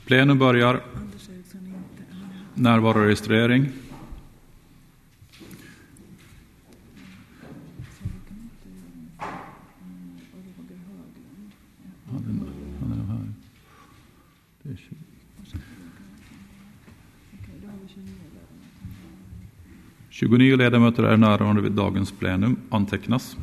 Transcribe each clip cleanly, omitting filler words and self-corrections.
Plenum börjar. Närvaroregistrering. Han är här. Det är 29 ledamöter är närvarande vid dagens plenum. Antecknas.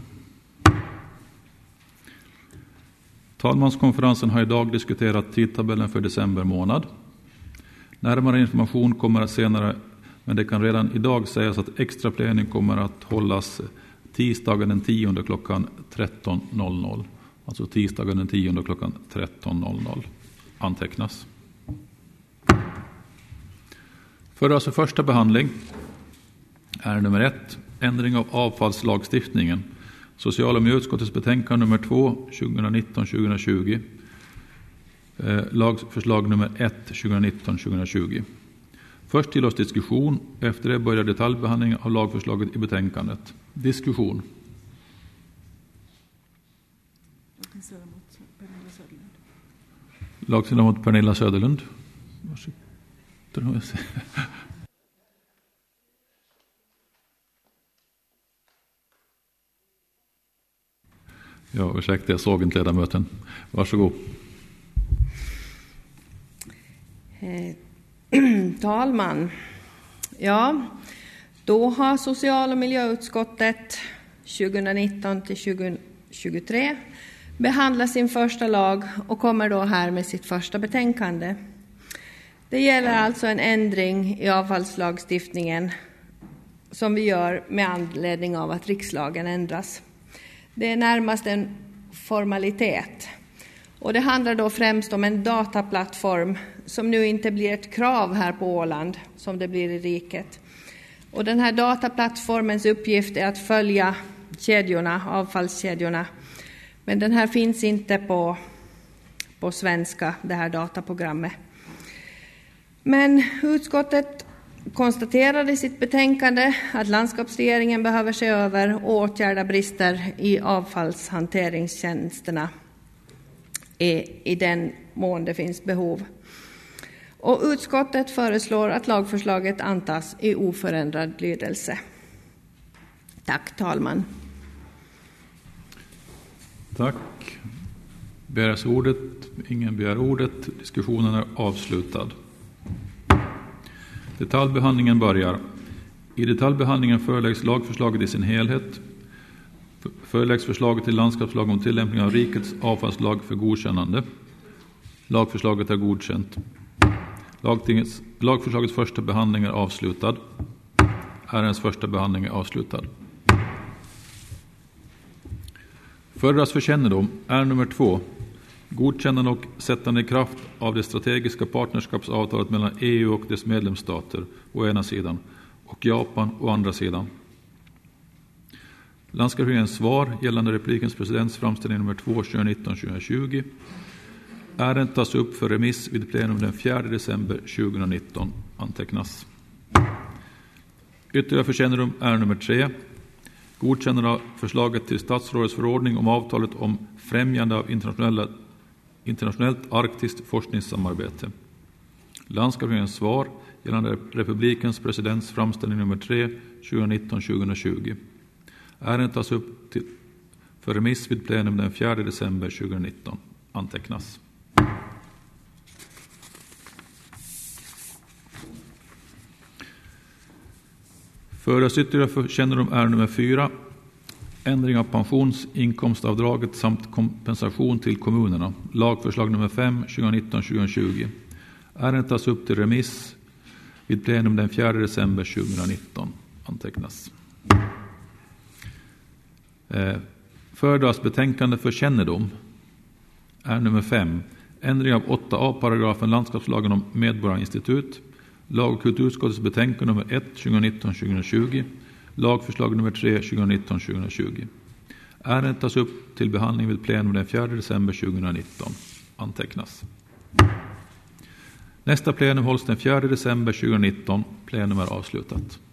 Talmanskonferensen har idag diskuterat tidtabellen för december månad. Närmare information kommer senare, men det kan redan idag sägas att extra plenum kommer att hållas tisdagen den 10 klockan 13.00. Alltså tisdagen den 10 klockan 13.00. Antecknas. För första behandling är nummer 1, ändring av avfallslagstiftningen. Social- och miljöutskottets betänkande nummer 2, 2019-2020. Lagförslag nummer 1, 2019-2020. Först till oss diskussion. Efter det börjar detaljbehandling av lagförslaget i betänkandet. Diskussion. Lagledamot Pernilla Söderlund. Varsågod. Ja, ursäkta, jag såg inte ledamöten. Varsågod. Talman. Ja, då har social- och miljöutskottet 2019-2023 behandlat sin första lag och kommer då här med sitt första betänkande. Det gäller alltså en ändring i avfallslagstiftningen som vi gör med anledning av att rikslagen ändras. Det är närmast en formalitet. Och det handlar då främst om en dataplattform som nu inte blir ett krav här på Åland som det blir i riket. Och den här dataplattformens uppgift är att följa kedjorna, avfallskedjorna. Men den här finns inte på svenska, det här dataprogrammet. Men utskottet konstaterar i sitt betänkande att landskapsregeringen behöver se över och åtgärda brister i avfallshanteringstjänsterna i den mån det finns behov. Och utskottet föreslår att lagförslaget antas i oförändrad lydelse. Tack, talman. Tack. Begärs ordet? Ingen begär ordet. Diskussionen är avslutad. Detaljbehandlingen börjar. I detaljbehandlingen föreläggs lagförslaget i sin helhet. Föreläggs förslaget till landskapslag om tillämpning av rikets avfallslag för godkännande. Lagförslaget är godkänt. Lagförslagets första behandling är avslutad. Ärendets första behandling är avslutad. Föredras för kännedom är nummer 2. Godkännande och sättande i kraft av det strategiska partnerskapsavtalet mellan EU och dess medlemsstater å ena sidan och Japan å andra sidan. Landskapsregeringens svar gällande replikens presidents framställning nummer 2 2019-2020. Ärendet tas upp för remiss vid plenum den 4 december 2019. Antecknas. Ytterligare för kännedom är nummer 3. Godkännande av förslaget till statsrådets förordning om avtalet om främjande av internationellt arktiskt forskningssamarbete. Landskapsregeringens svar gällande republikens presidents framställning nummer 3 2019-2020. Ärendet tas upp för remiss vid plenum den 4 december 2019. Antecknas. Föras ytterligare för kännedom är nummer 4. Ändring av pensionsinkomstavdraget samt kompensation till kommunerna. Lagförslag nummer 5 2019-2020. Ärendet tas upp till remiss vid plenum den 4 december 2019. Antecknas. Föredras betänkande för kännedom är nummer 5. Ändring av 8a paragrafen landskapslagen om medborgarinstitut. Lag- och kulturutskottets betänkande nummer 1 2019-2020. Lagförslag nummer 3 2019-2020. Ärendet tas upp till behandling vid plenum den 4 december 2019. Antecknas. Nästa plenum hålls den 4 december 2019. Plenum är avslutat.